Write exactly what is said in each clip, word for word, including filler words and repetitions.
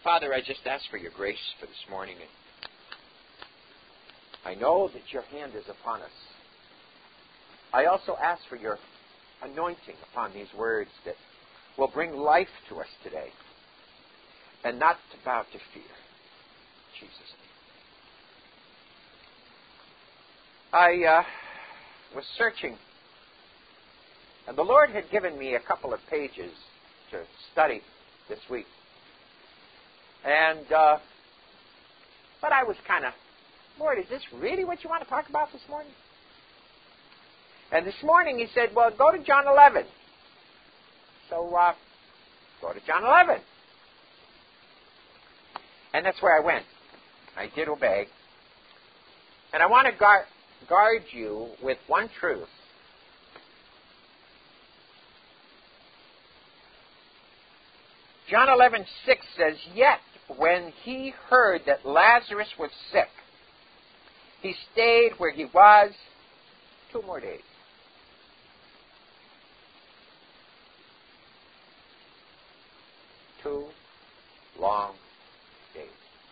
Father, I just ask for your grace for this morning. And I know that your hand is upon us. I also ask for your anointing upon these words that will bring life to us today and not to bow to fear. In Jesus' name. I uh, was searching, and the Lord had given me a couple of pages to study this week. And, uh, but I was kind of, Lord, is this really what you want to talk about this morning? And this morning he said, well, go to John eleven. So, uh, go to John eleven. And that's where I went. I did obey. And I want to guard, guard you with one truth. John eleven six says, yet when he heard that Lazarus was sick, he stayed where he was two more days. Two long days.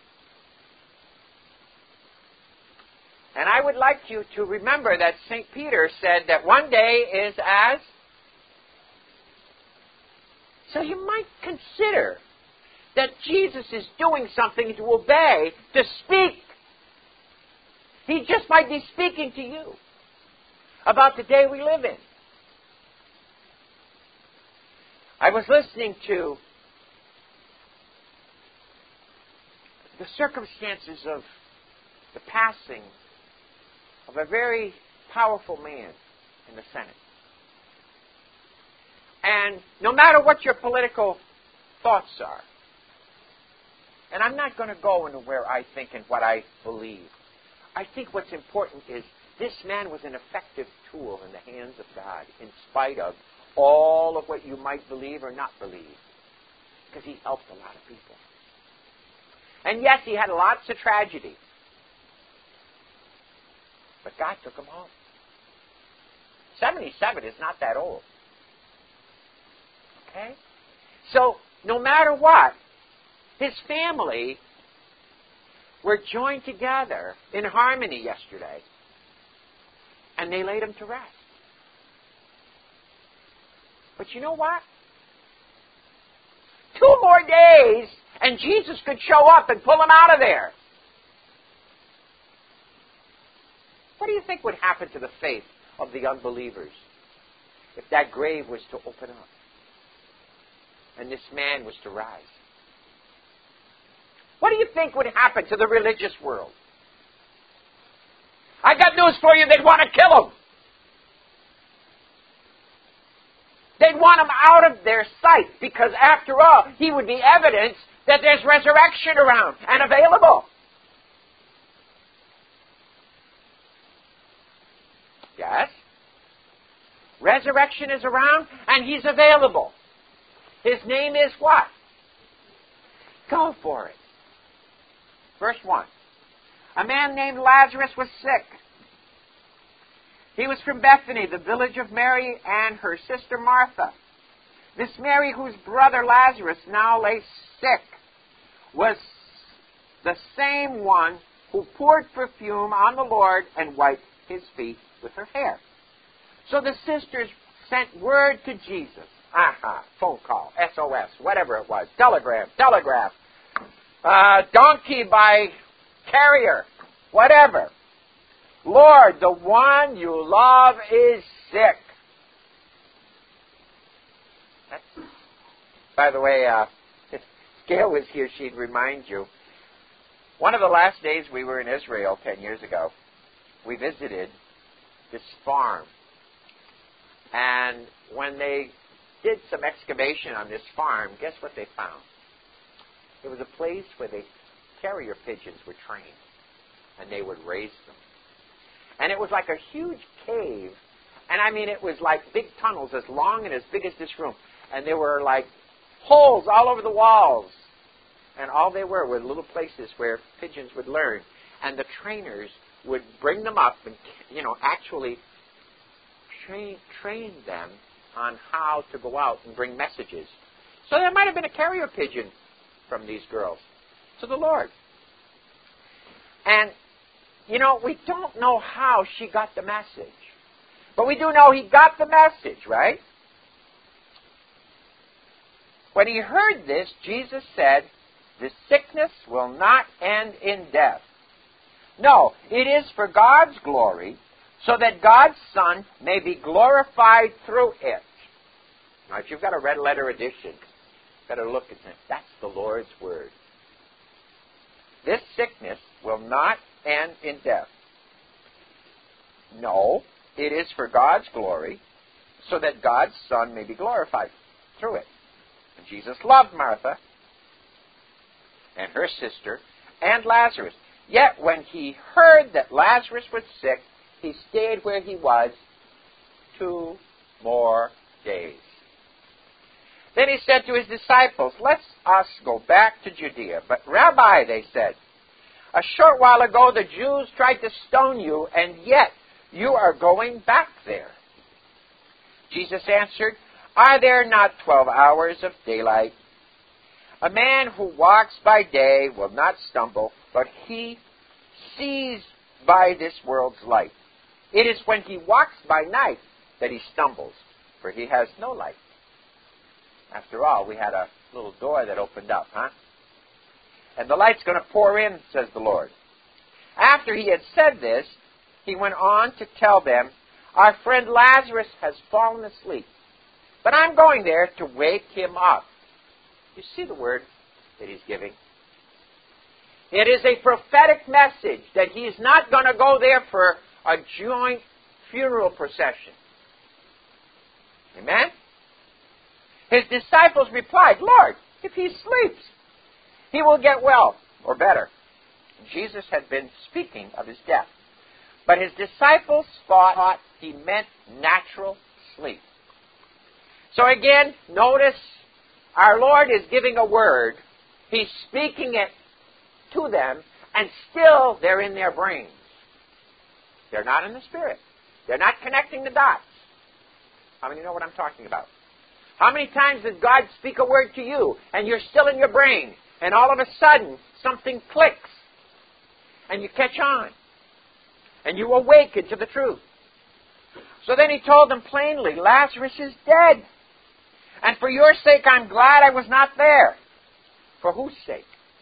And I would like you to remember that Saint Peter said that one day is as... So you might consider that Jesus is doing something to obey, to speak. He just might be speaking to you about the day we live in. I was listening to the circumstances of the passing of a very powerful man in the Senate. And no matter what your political thoughts are, and I'm not going to go into where I think and what I believe. I think what's important is this man was an effective tool in the hands of God in spite of all of what you might believe or not believe, because he helped a lot of people. And yes, he had lots of tragedy, but God took him home. seventy-seven is not that old. Okay? So, no matter what, his family were joined together in harmony yesterday, and they laid him to rest. But you know what? Two more days, and Jesus could show up and pull him out of there. What do you think would happen to the faith of the unbelievers if that grave was to open up and this man was to rise? What do you think would happen to the religious world? I got news for you, they'd want to kill him. They'd want him out of their sight because, after all, he would be evidence that there's resurrection around and available. Yes? Resurrection is around and he's available. His name is what? Go for it. Verse one. A man named Lazarus was sick. He was from Bethany, the village of Mary and her sister Martha. This Mary, whose brother Lazarus now lay sick, was the same one who poured perfume on the Lord and wiped his feet with her hair. So the sisters sent word to Jesus. Aha, phone call, S O S, whatever it was, telegram, telegraph, uh, donkey by carrier, whatever. Lord, the one you love is sick. That's, by the way, uh, if Gail was here, she'd remind you. One of the last days we were in Israel ten years ago, we visited this farm. And when they did some excavation on this farm, guess what they found? It was a place where the carrier pigeons were trained, and they would raise them. And it was like a huge cave, and I mean, it was like big tunnels as long and as big as this room. And there were like holes all over the walls. And all they were were little places where pigeons would learn. And the trainers would bring them up and, you know, actually train, train them on how to go out and bring messages. So there might have been a carrier pigeon from these girls? To the Lord. And, you know, we don't know how she got the message. But we do know he got the message, right? When he heard this, Jesus said, "The sickness will not end in death. No, it is for God's glory, so that God's Son may be glorified through it." Now, if you've got a red letter edition, you've got to look at this. That's the Lord's Word. This sickness will not end in death. No, it is for God's glory, so that God's Son may be glorified through it. And Jesus loved Martha and her sister and Lazarus. Yet when he heard that Lazarus was sick, he stayed where he was two more days. Then he said to his disciples, "Let us go back to Judea." "But Rabbi," they said, "a short while ago the Jews tried to stone you, and yet you are going back there." Jesus answered, "Are there not twelve hours of daylight? A man who walks by day will not stumble, but he sees by this world's light. It is when he walks by night that he stumbles, for he has no light." After all, we had a little door that opened up, huh? "And the light's going to pour in," says the Lord. After he had said this, he went on to tell them, "Our friend Lazarus has fallen asleep, but I'm going there to wake him up." You see the word that he's giving? It is a prophetic message that he's not going to go there for a joint funeral procession. Amen? His disciples replied, "Lord, if he sleeps, he will get well," or better. Jesus had been speaking of his death. But his disciples thought he meant natural sleep. So again, notice our Lord is giving a word. He's speaking it to them, and still they're in their brains. They're not in the Spirit. They're not connecting the dots. How many know what I'm talking about? How many times does God speak a word to you, and you're still in your brain, and all of a sudden something clicks, and you catch on, and you awaken to the truth? So then he told them plainly, "Lazarus is dead, and for your sake I'm glad I was not there." For whose sake?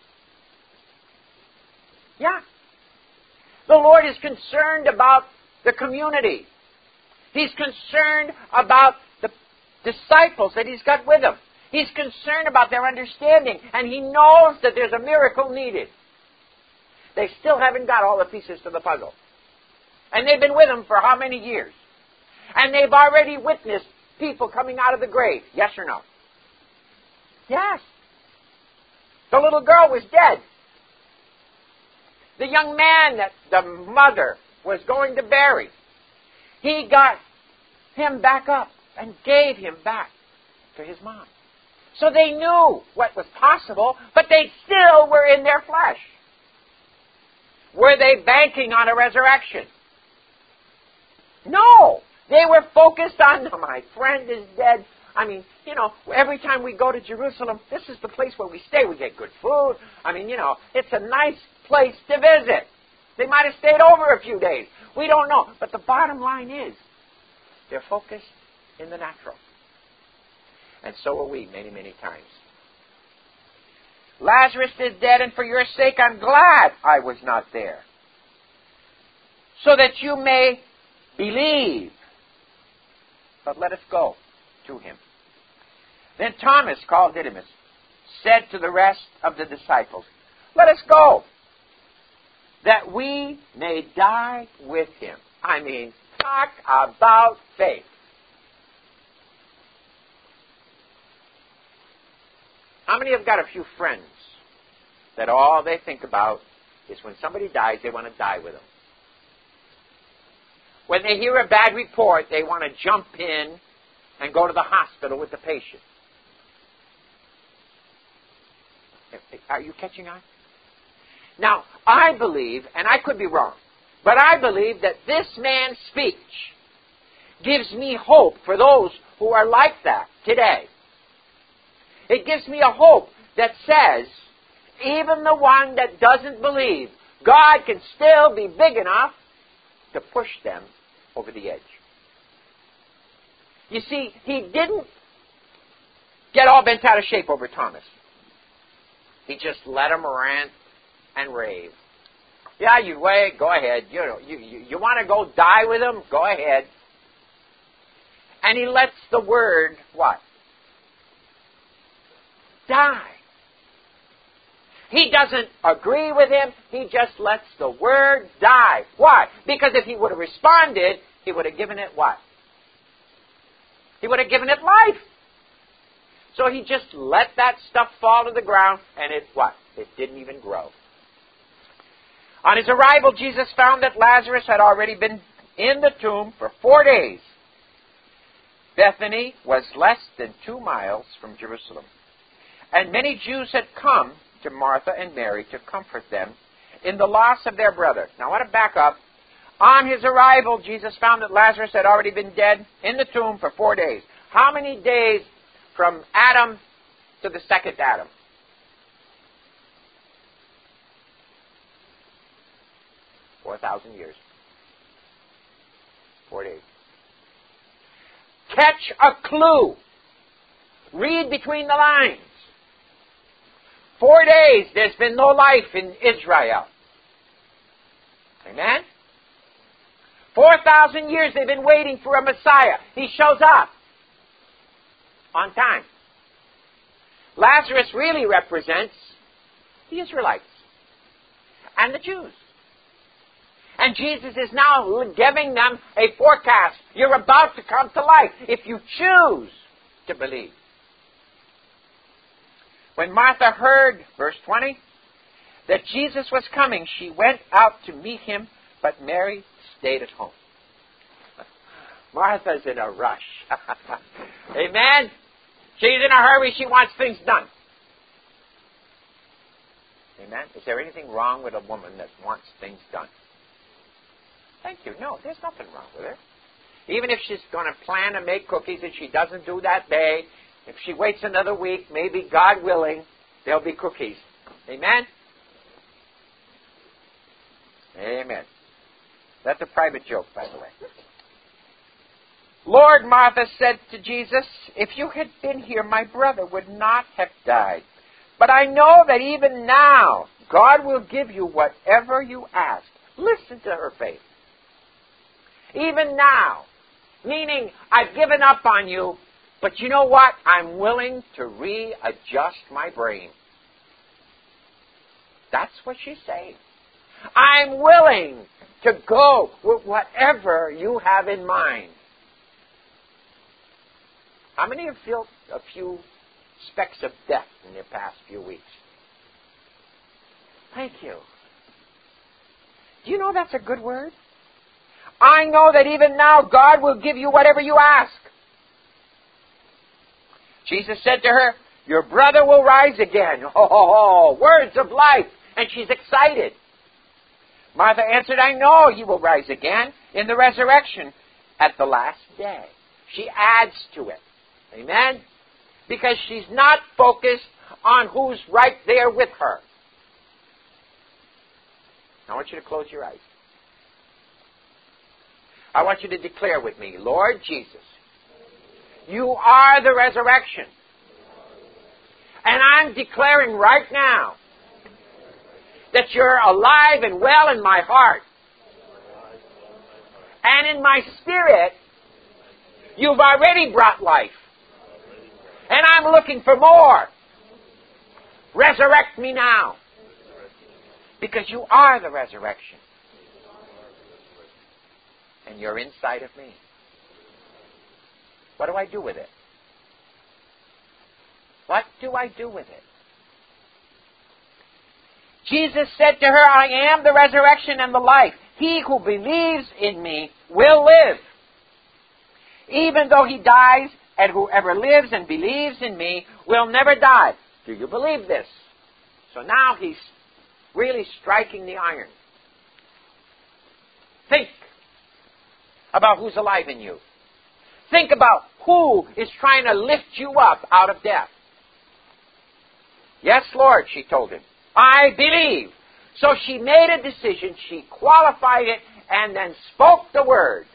Yeah. The Lord is concerned about the community. He's concerned about the disciples that he's got with him. He's concerned about their understanding, and he knows that there's a miracle needed. They still haven't got all the pieces to the puzzle. And they've been with him for how many years? And they've already witnessed people coming out of the grave. Yes or no? Yes. The little girl was dead. The young man that the mother was going to bury, he got him back up and gave him back to his mom. So they knew what was possible, but they still were in their flesh. Were they banking on a resurrection? No. They were focused on, "My friend is dead." I mean, you know, every time we go to Jerusalem, this is the place where we stay. We get good food. I mean, you know, it's a nice place to visit. They might have stayed over a few days. We don't know. But the bottom line is, they're focused in the natural. And so are we many, many times. "Lazarus is dead, and for your sake I'm glad I was not there, so that you may believe. But let us go to him." Then Thomas, called Didymus, said to the rest of the disciples, "Let us go, that we may die with him." I mean, talk about faith. How many have got a few friends that all they think about is when somebody dies, they want to die with them? When they hear a bad report, they want to jump in and go to the hospital with the patient. Are you catching on? Now, I believe, and I could be wrong, but I believe that this man's speech gives me hope for those who are like that today. It gives me a hope that says even the one that doesn't believe, God can still be big enough to push them over the edge. You see, he didn't get all bent out of shape over Thomas. He just let him rant and rave. Yeah, you wait, go ahead. You know, you, you, you want to go die with him? Go ahead. And he lets the word, what? Die. He doesn't agree with him. He just lets the word die. Why? Because if he would have responded, he would have given it what? He would have given it life. So he just let that stuff fall to the ground, and it what? It didn't even grow. On his arrival, Jesus found that Lazarus had already been in the tomb for four days. Bethany was less than two miles from Jerusalem, and many Jews had come to Martha and Mary to comfort them in the loss of their brother. Now I want to back up. On his arrival, Jesus found that Lazarus had already been dead in the tomb for four days. How many days from Adam to the second Adam? Four thousand years. Four days. Catch a clue. Read between the lines. Four days, there's been no life in Israel. Amen? Four thousand years they've been waiting for a Messiah. He shows up on time. Lazarus really represents the Israelites and the Jews. And Jesus is now giving them a forecast. You're about to come to life if you choose to believe. When Martha heard, verse twenty, that Jesus was coming, she went out to meet him, but Mary stayed at home. Martha's in a rush. Amen? She's in a hurry. She wants things done. Amen? Is there anything wrong with a woman that wants things done? Thank you. No, there's nothing wrong with her. Even if she's going to plan to make cookies and she doesn't do that day, if she waits another week, maybe, God willing, there'll be cookies. Amen? Amen. That's a private joke, by the way. Lord, Martha said to Jesus, if you had been here, my brother would not have died. But I know that even now, God will give you whatever you ask. Listen to her faith. Even now, meaning I've given up on you, but you know what? I'm willing to readjust my brain. That's what she's saying. I'm willing to go with whatever you have in mind. How many have felt a few specks of death in the past few weeks? Thank you. Do you know that's a good word? I know that even now God will give you whatever you ask. Jesus said to her, your brother will rise again. Oh, words of life. And she's excited. Martha answered, I know he will rise again in the resurrection at the last day. She adds to it. Amen? Because she's not focused on who's right there with her. I want you to close your eyes. I want you to declare with me, Lord Jesus, you are the resurrection. And I'm declaring right now that you're alive and well in my heart. And in my spirit, you've already brought life. And I'm looking for more. Resurrect me now. Because you are the resurrection. And you're inside of me. What do I do with it? What do I do with it? Jesus said to her, I am the resurrection and the life. He who believes in me will live. Even though he dies, and whoever lives and believes in me will never die. Do you believe this? So now he's really striking the iron. Think about who's alive in you. Think about who is trying to lift you up out of death. Yes, Lord, she told him. I believe. So she made a decision, she qualified it, and then spoke the word.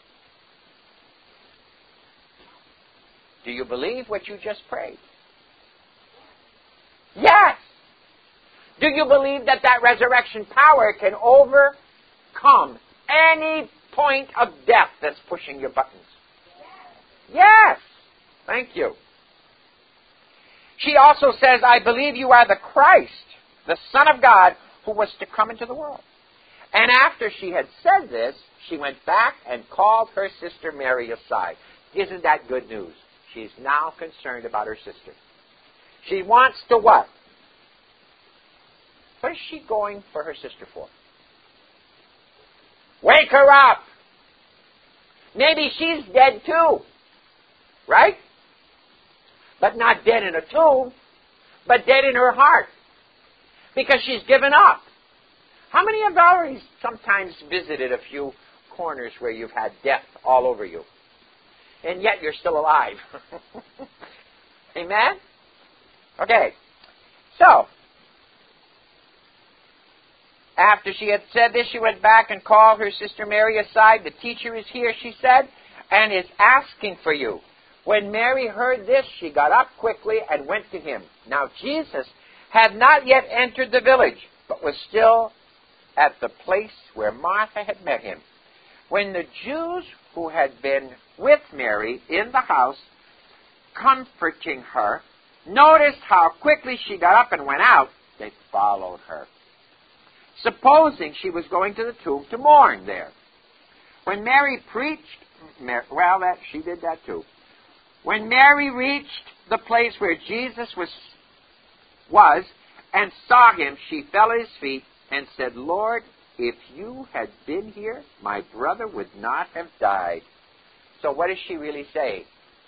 Do you believe what you just prayed? Yes. Do you believe that that resurrection power can overcome any point of death that's pushing your buttons? Yes. Thank you. She also says, I believe you are the Christ, the Son of God, who was to come into the world. And after she had said this, she went back and called her sister Mary aside. Isn't that good news? She's now concerned about her sister. She wants to what? What is she going for her sister for? Wake her up! Maybe she's dead too. Right? But not dead in a tomb, but dead in her heart. Because she's given up. How many have already sometimes visited a few corners where you've had death all over you? And yet you're still alive. Amen? Okay. So, after she had said this, she went back and called her sister Mary aside. The teacher is here, she said, and is asking for you. When Mary heard this, she got up quickly and went to him. Now Jesus had not yet entered the village, but was still at the place where Martha had met him. When the Jews who had been with Mary in the house, comforting her, noticed how quickly she got up and went out, they followed her, supposing she was going to the tomb to mourn there. When Mary preached, well, that she did that too. When Mary reached the place where Jesus was, was and saw him, she fell at his feet and said, Lord, if you had been here, my brother would not have died. So what does she really say?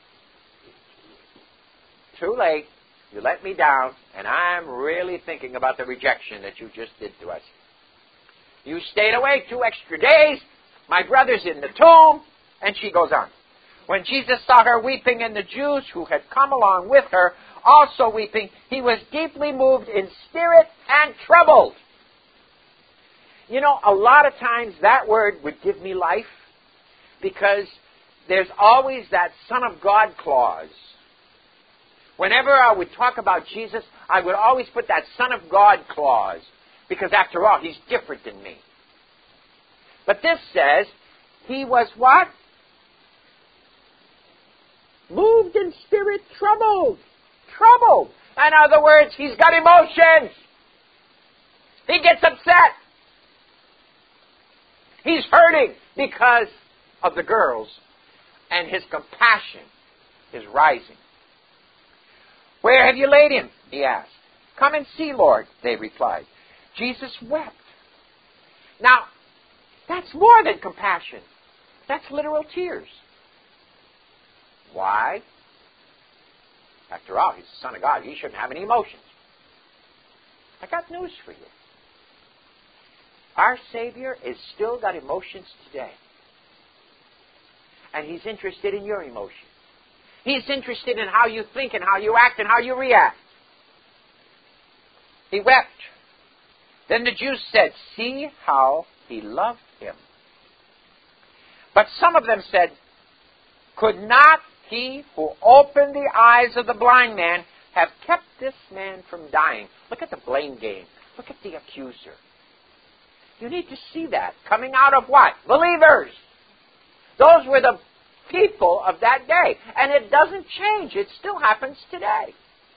Too late. You let me down, and I'm really thinking about the rejection that you just did to us. You stayed away two extra days. My brother's in the tomb. And she goes on. When Jesus saw her weeping and the Jews who had come along with her also weeping, he was deeply moved in spirit and troubled. You know, a lot of times that word would give me life because there's always that Son of God clause. Whenever I would talk about Jesus, I would always put that Son of God clause because after all, he's different than me. But this says, he was what? Moved in spirit, troubled. Troubled. In other words, he's got emotions. He gets upset. He's hurting because of the girls, and his compassion is rising. Where have you laid him? He asked. Come and see, Lord, they replied. Jesus wept. Now, that's more than compassion. That's literal tears. Why? After all, he's the Son of God. He shouldn't have any emotions. I got news for you. Our Savior is still got emotions today. And he's interested in your emotions. He's interested in how you think and how you act and how you react. He wept. Then the Jews said, see how he loved him. But some of them said, could not he who opened the eyes of the blind man have kept this man from dying? Look at the blame game. Look at the accuser. You need to see that. Coming out of what? Believers. Those were the people of that day. And it doesn't change. It still happens today.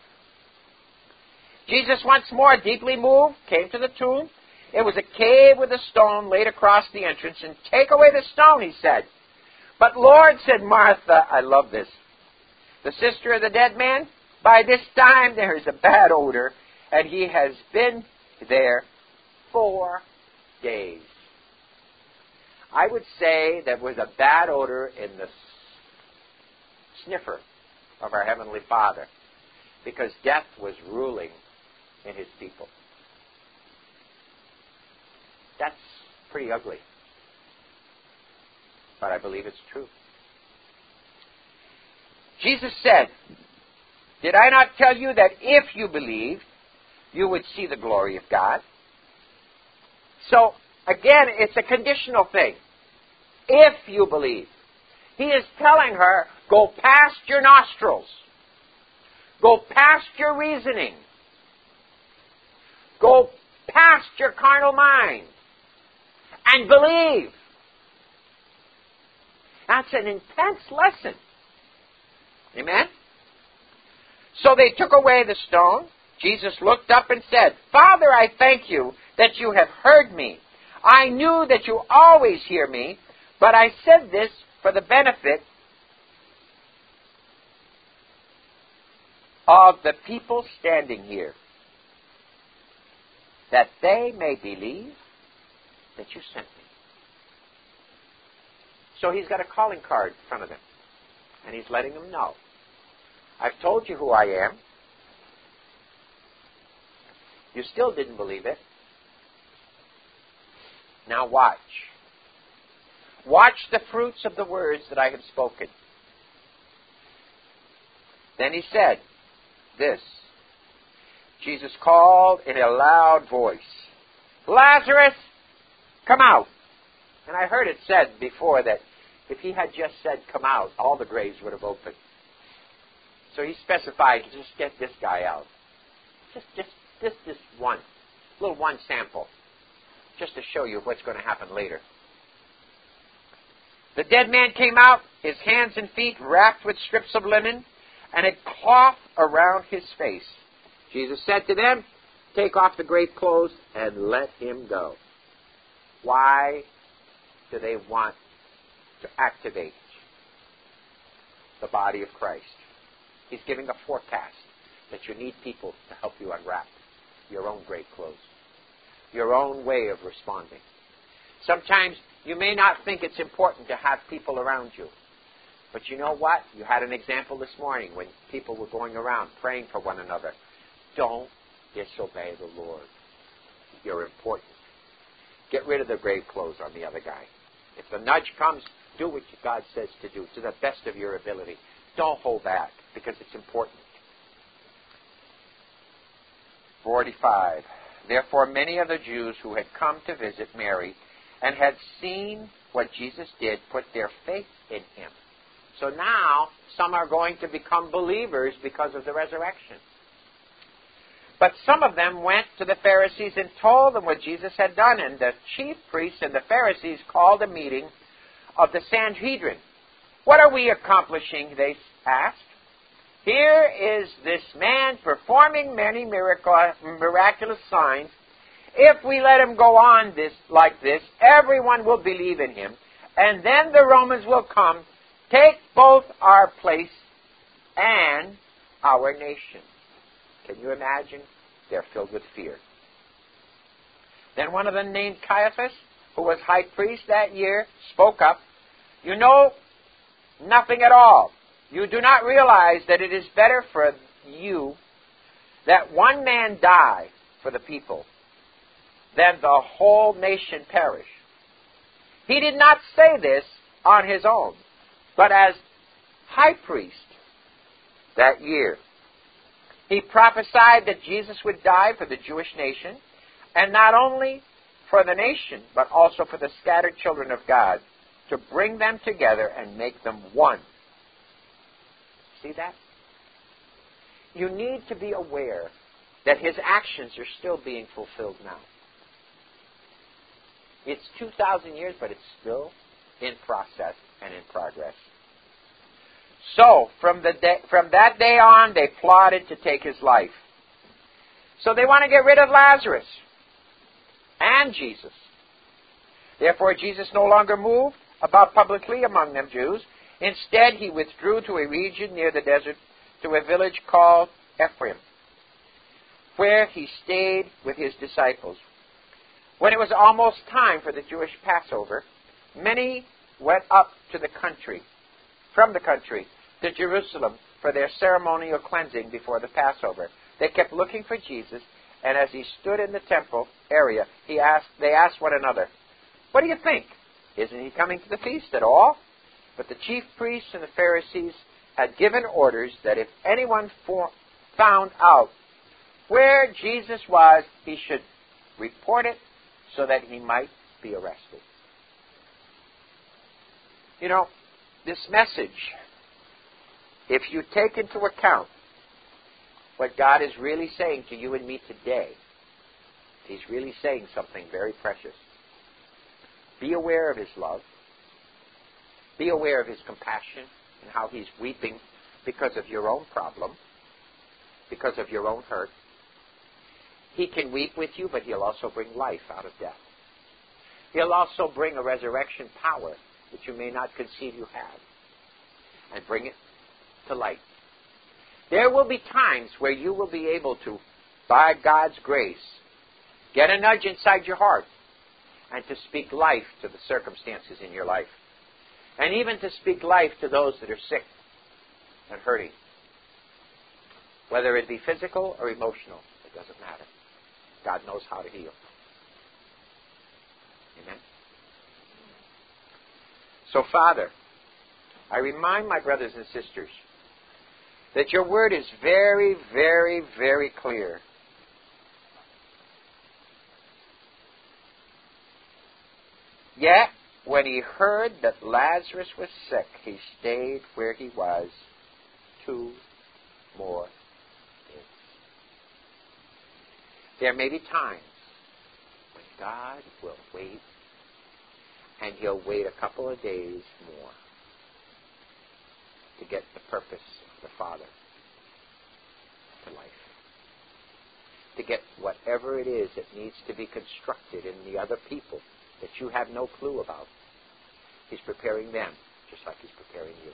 Jesus, once more deeply moved, came to the tomb. It was a cave with a stone laid across the entrance. And take away the stone, he said. But Lord, said Martha, I love this, the sister of the dead man, by this time there is a bad odor, and he has been there four days. I would say there was a bad odor in the sniffer of our Heavenly Father, because death was ruling in his people. That's pretty ugly. But I believe it's true. Jesus said, did I not tell you that if you believe, you would see the glory of God. So, again, it's a conditional thing. If you believe. He is telling her, go past your nostrils. Go past your reasoning. Go past your carnal mind. And believe. That's an intense lesson. Amen? So they took away the stone. Jesus looked up and said, Father, I thank you that you have heard me. I knew that you always hear me, but I said this for the benefit of the people standing here, that they may believe that you sent me. So he's got a calling card in front of him, and he's letting them know, I've told you who I am. You still didn't believe it. Now watch. Watch the fruits of the words that I have spoken. Then he said this. Jesus called in a loud voice, Lazarus, come out. And I heard it said before that if he had just said come out, all the graves would have opened. So he specified, just get this guy out. Just, just, just this one, little one sample, just to show you what's going to happen later. The dead man came out, his hands and feet wrapped with strips of linen, and a cloth around his face. Jesus said to them, take off the grave clothes and let him go. Why do they want to activate the body of Christ? He's giving a forecast that you need people to help you unwrap your own grave clothes, your own way of responding. Sometimes you may not think it's important to have people around you. But you know what? You had an example this morning when people were going around praying for one another. Don't disobey the Lord. You're important. Get rid of the grave clothes on the other guy. If the nudge comes, do what God says to do to the best of your ability. Don't hold back because it's important. forty-five. Therefore many of the Jews who had come to visit Mary and had seen what Jesus did put their faith in him. So now some are going to become believers because of the resurrection. But some of them went to the Pharisees and told them what Jesus had done. And the chief priests and the Pharisees called a meeting of the Sanhedrin. What are we accomplishing? They asked. Here is this man performing many miracle, miraculous signs. If we let him go on this like this, everyone will believe in him. And then the Romans will come, take both our place and our nation. Can you imagine? They're filled with fear. Then one of them, named Caiaphas, who was high priest that year, spoke up. You know nothing at all. You do not realize that it is better for you that one man die for the people than the whole nation perish. He did not say this on his own, but as high priest that year. He prophesied that Jesus would die for the Jewish nation, and not only for the nation, but also for the scattered children of God, to bring them together and make them one. See that? You need to be aware that his actions are still being fulfilled now. It's two thousand years, but it's still in process and in progress. So, from the day, from that day on, they plotted to take his life. So they want to get rid of Lazarus and Jesus. Therefore, Jesus no longer moved about publicly among them Jews. Instead, he withdrew to a region near the desert, to a village called Ephraim, where he stayed with his disciples. When it was almost time for the Jewish Passover, many went up to the country, from the country, to Jerusalem for their ceremonial cleansing before the Passover. They kept looking for Jesus, and as he stood in the temple area, he asked, they asked one another, "What do you think? Isn't he coming to the feast at all?" But the chief priests and the Pharisees had given orders that if anyone for, found out Where Jesus was, he should report it so that he might be arrested. You know, this message, if you take into account what God is really saying to you and me today, he's really saying something very precious. Be aware of his love. Be aware of his compassion and how he's weeping because of your own problem, because of your own hurt. He can weep with you, but he'll also bring life out of death. He'll also bring a resurrection power that you may not conceive you have, and bring it to light. There will be times where you will be able to, by God's grace, get a nudge inside your heart and to speak life to the circumstances in your life. And even to speak life to those that are sick and hurting. Whether it be physical or emotional, it doesn't matter. God knows how to heal. Amen? So, Father, I remind my brothers and sisters that your word is very, very, very clear. Yet, when he heard that Lazarus was sick, he stayed where he was two more days. There may be times when God will wait, and he'll wait a couple of days more to get the purpose of the Father to life. To get whatever it is that needs to be constructed in the other people that you have no clue about. He's preparing them just like he's preparing you.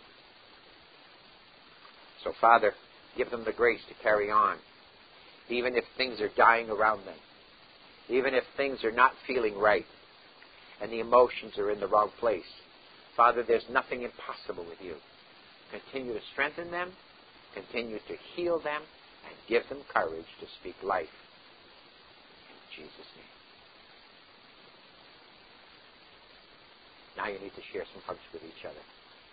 So, Father, give them the grace to carry on, even if things are dying around them, even if things are not feeling right and the emotions are in the wrong place. Father, there's nothing impossible with you. Continue to strengthen them, continue to heal them, and give them courage to speak life. In Jesus' name. Now you need to share some hugs with each other.